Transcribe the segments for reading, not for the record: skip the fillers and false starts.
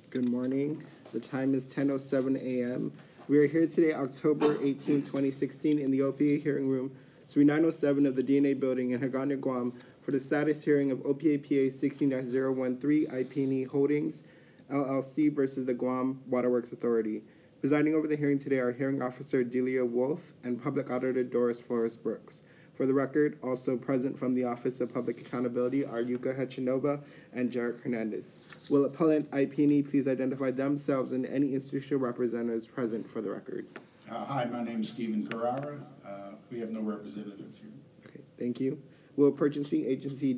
Good morning. The time is 10:07 a.m. We are here today, October 18, 2016, in the OPA hearing room, Suite 907 of the DNA building in Hagåtña, Guam, for the status hearing of OPA PA 16-013 IP&E Holdings, LLC versus the Guam Waterworks Authority. Presiding over the hearing today are Hearing Officer Delia Wolf and Public Auditor Doris Flores Brooks. For the record, also present from the Office of Public Accountability are Yuka Hechinova and Jarek Hernandez. Will appellant IP&E please identify themselves and any institutional representatives present for the record? Hi, my name is Stephen Carrara. We have no representatives here. Okay, thank you. Will purchasing agency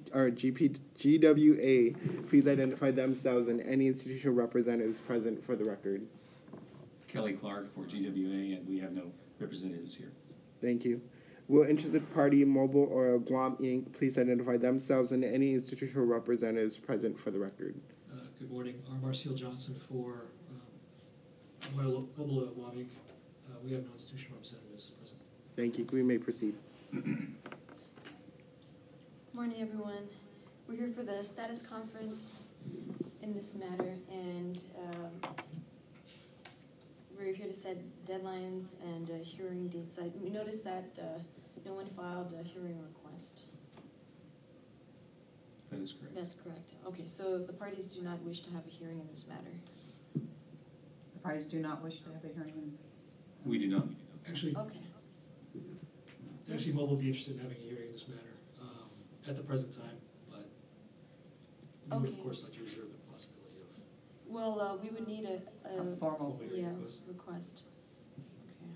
GWA please identify themselves and any institutional representatives present for the record? Kelly Clark for GWA, and we have no representatives here. Thank you. Will interested party Mobile Oil Guam Inc. please identify themselves and any institutional representatives present for the record? Good morning. I'm Marcel Johnson for Mobile Oil Guam Inc. We have no institutional representatives present. Thank you. We may proceed. Morning, everyone. We're here for the status conference in this matter, and we're here to set deadlines and hearing dates. We noticed that no one filed a hearing request. That is correct. That's correct. Okay, so the parties do not wish to have a hearing in this matter. The parties do not wish to have a hearing? We do not. Actually, Okay. actually, Yes. Mobile would be interested in having a hearing in this matter at the present time, but we would, Okay. of course, like to reserve the possibility of Well, we would need a Formal hearing request. Okay.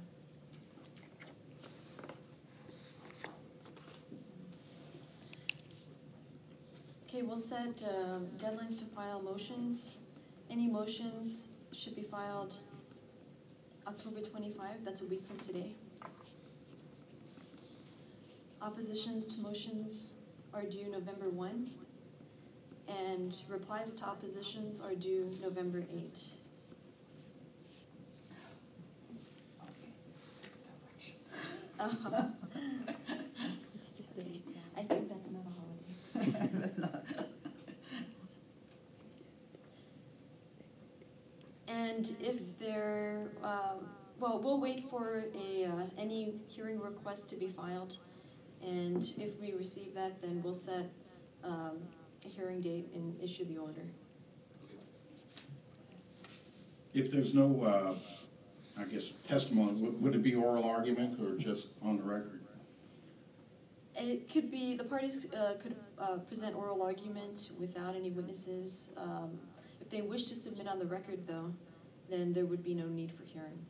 Okay, we'll set deadlines to file motions. Any motions should be filed October 25, that's a week from today. Oppositions to motions are due November 1, and replies to oppositions are due November 8. It's just I think that's not a holiday. That's not. And if there, well, we'll wait for any hearing request to be filed, and if we receive that, then we'll set a hearing date and issue the order. If there's no, I guess, testimony, would it be oral argument or just on the record? It could be, the parties could present oral argument without any witnesses. If they wish to submit on the record, though, then there would be no need for hearing.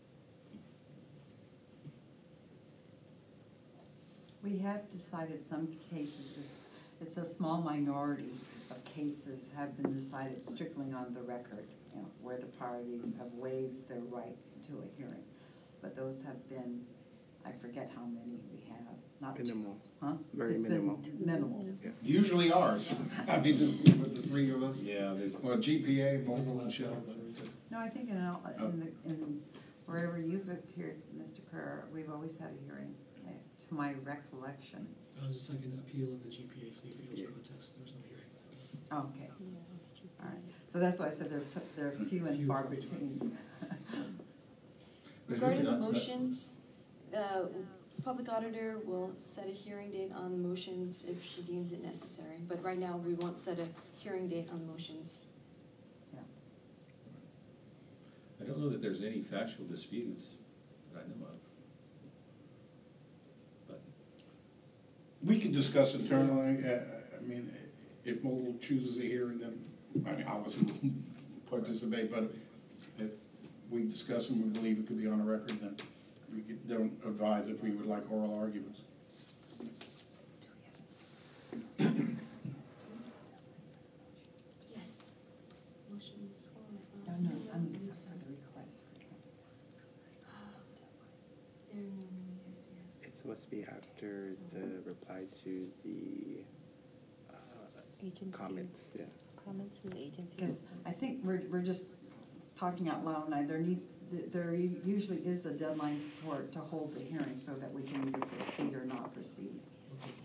We have decided some cases, it's a small minority of cases have been decided strictly on the record, you know, where the parties have waived their rights to a hearing. But those have been, I forget how many we have. Not Minimal. Huh? Very It's minimal. been minimal. Yeah. Usually ours. I mean, with the three of us. Yeah, there's. Well, GPA, Mobile, and Shell. No, I think in wherever you've appeared, Mr. Kerr, we've always had a hearing, to my recollection. That was a second appeal in the GPA Fleet Fuels protest. There was no hearing. Okay. All right. So that's why I said they're few and far between. Regarding the motions, Public Auditor will set a hearing date on the motions if she deems it necessary. But right now, we won't set a hearing date on motions. I don't know that there's any factual disputes that I know of. But We could discuss internally. I mean, if Mobile chooses a hearing, then, I mean, obviously we'll participate, but if we discuss and we believe it could be on a record, then we could, don't advise if we would like oral arguments. Yes. Motions. No, I'm sorry, the request. It's supposed to be after the reply to the Agency. comments. Yeah. Comments from the agency. Because I think we're just talking out loud, and there usually is a deadline to hold the hearing so that we can either proceed or not proceed.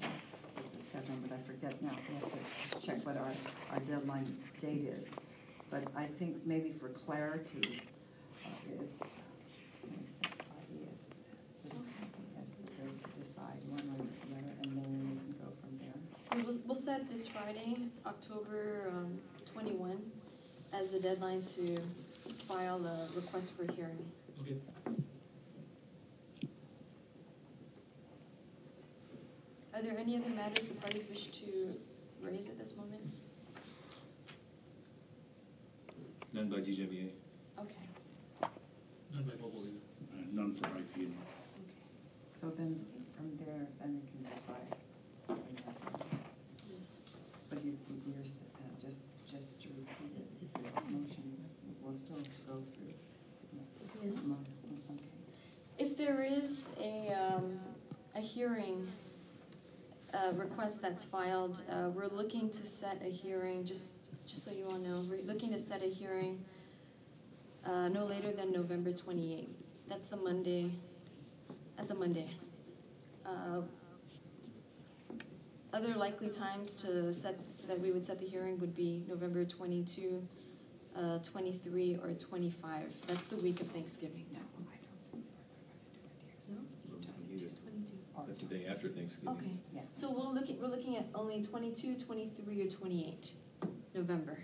It's the 7th, but I forget now. We have to check what our deadline date is. But I think maybe for clarity, if, let me set Friday as the date to decide one way or the other, and then we can go from there. We'll set this Friday, October 21, as the deadline to file a request for hearing. Okay. Are there any other matters the parties wish to raise at this moment? None by GWA. Okay, None by mobile either. None for IP. okay. So then, from there, then we can decide. Yes. But you're, just to repeat it, the motion, we'll still go through. Yes. Okay. If there is a hearing request that's filed, we're looking to set a hearing, just so you all know, we're looking to set a hearing no later than November 28th. That's the Monday, that's a Monday. Other likely times that we would set the hearing would be November 22, 23, or 25. That's the week of Thanksgiving. No? That's the day after Thanksgiving. Okay, Yeah. so we're looking at only 22, 23, or 28 November.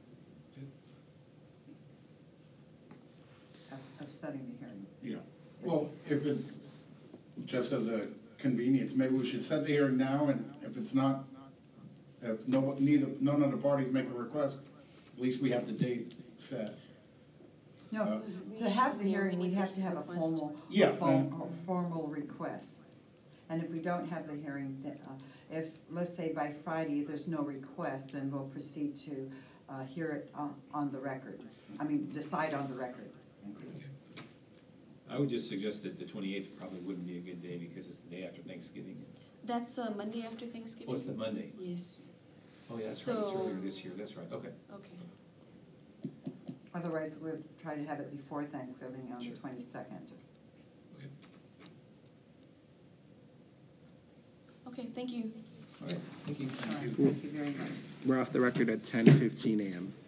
Of setting the hearing. Yeah, well, if it, just as a convenience, maybe we should set the hearing now, and if it's not, if none of the parties make a request, at least we have the date set. No, We to have the should- hearing, we need have to have a request. Yeah, formal request. And if we don't have the hearing, if, let's say by Friday, there's no request, then we'll proceed to hear it on the record. I mean, decide on the record. I would just suggest that the 28th probably wouldn't be a good day because it's the day after Thanksgiving. That's Monday after Thanksgiving? Oh, it's the Monday. Yes, Oh, yeah, that's right, it's So- earlier this year, that's right, okay. okay. Otherwise, we'll try to have it before Thanksgiving on the Sure. 22nd. Okay, thank you. All right, thank you. All right, thank you very much. We're off the record at 10:15 a.m.